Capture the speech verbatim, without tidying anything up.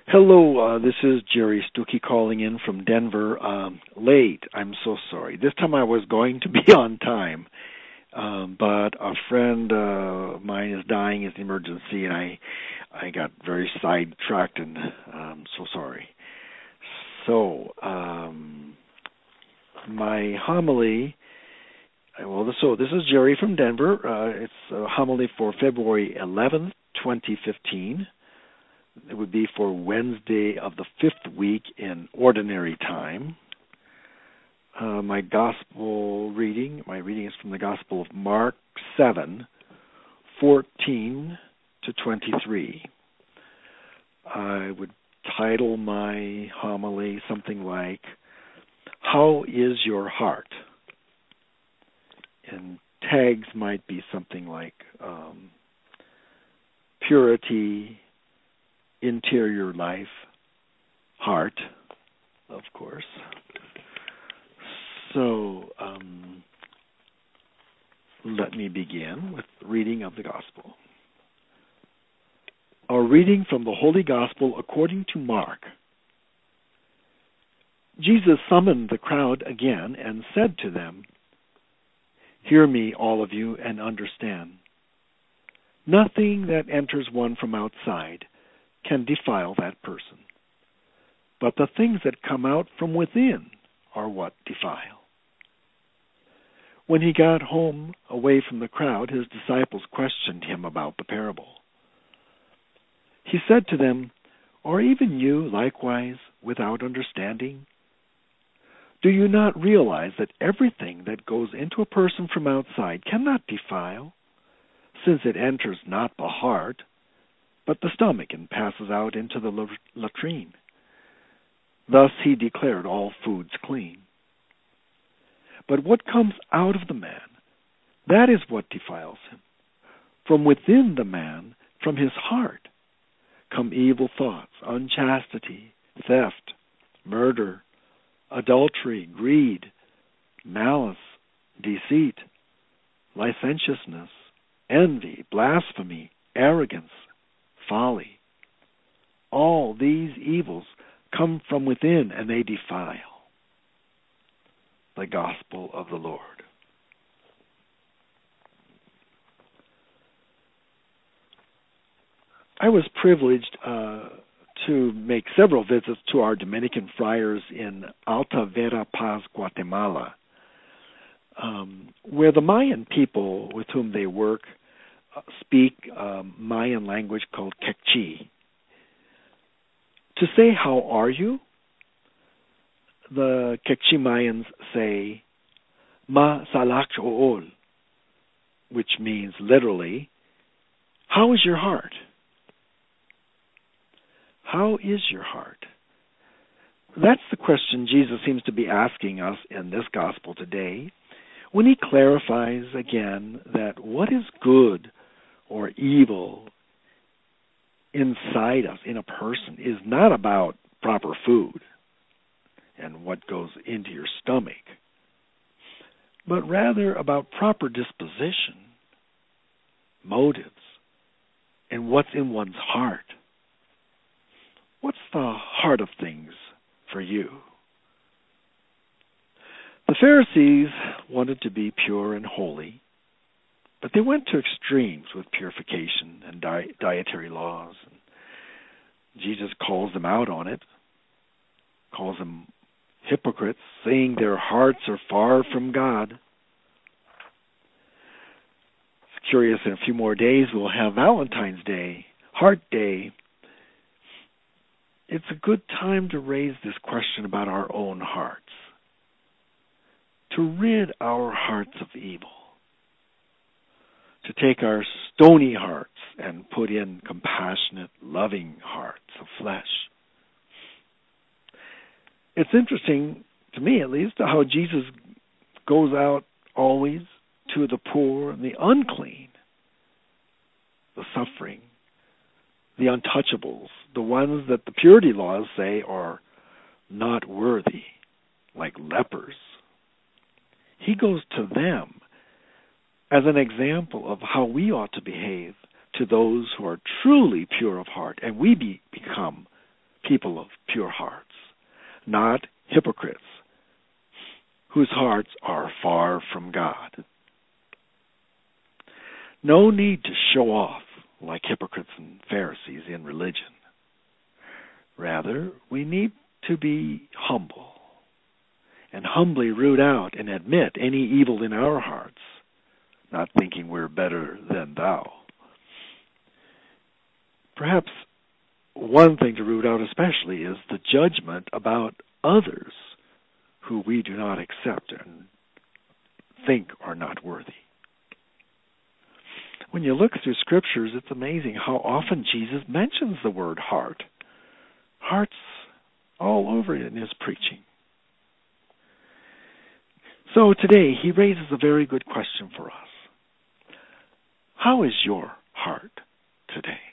Hello, uh, this is Jerry Stuckey calling in from Denver. Um, late, I'm so sorry. This time I was going to be on time, um, but a friend uh, of mine is dying as an emergency, and I I got very sidetracked, and I'm so sorry. So, um, my homily, well, so this is Jerry from Denver. Uh, it's a homily for February eleventh, twenty fifteen. It would be for Wednesday of the fifth week in Ordinary Time. Uh, my gospel reading, my reading is from the Gospel of Mark seven, fourteen to twenty-three. I would title my homily something like, How is Your Heart? And tags might be something like um, Purity, Interior Life, Heart, of course. So um, let me begin with the reading of the Gospel. Our reading from the Holy Gospel according to Mark. Jesus summoned the crowd again and said to them, Hear me, all of you, and understand. Nothing that enters one from outside can defile that person. But the things that come out from within are what defile. When he got home away from the crowd, his disciples questioned him about the parable. He said to them, Are even you likewise without understanding? Do you not realize that everything that goes into a person from outside cannot defile, since it enters not the heart, but the stomach, and passes out into the latrine? Thus he declared all foods clean. But what comes out of the man, that is what defiles him. From within the man, from his heart, come evil thoughts, unchastity, theft, murder, adultery, greed, malice, deceit, licentiousness, envy, blasphemy, arrogance, folly. All these evils come from within, and they defile. The Gospel of the Lord. I was privileged uh, to make several visits to our Dominican friars in Alta Vera Paz, Guatemala, um, where the Mayan people with whom they work uh, speak um, Mayan language called Quechua. To say, how are you? The Quechua Mayans say, Ma salak o'ol, which means literally, how is your heart? How is your heart? That's the question Jesus seems to be asking us in this gospel today, when he clarifies again that what is good or evil inside us, in a person, is not about proper food and what goes into your stomach, but rather about proper disposition, motives, and what's in one's heart. What's the heart of things for you? The Pharisees wanted to be pure and holy, but they went to extremes with purification and di- dietary laws. Jesus calls them out on it, calls them hypocrites, saying their hearts are far from God. It's curious, in a few more days we'll have Valentine's Day, Heart Day. It's a good time to raise this question about our own hearts, to rid our hearts of evil, to take our stony hearts and put in compassionate, loving hearts of flesh. It's interesting, to me at least, how Jesus goes out always to the poor and the unclean, the suffering, the untouchables, the ones that the purity laws say are not worthy, like lepers. He goes to them as an example of how we ought to behave to those who are truly pure of heart, and we be, become people of pure hearts, not hypocrites, whose hearts are far from God. No need to show off like hypocrites and Pharisees in religion. Rather, we need to be humble and humbly root out and admit any evil in our hearts, not thinking we're better than thou. Perhaps one thing to root out especially is the judgment about others who we do not accept and think are not worthy. When you look through scriptures, it's amazing how often Jesus mentions the word heart. Hearts all over in his preaching. So today he raises a very good question for us. How is your heart today?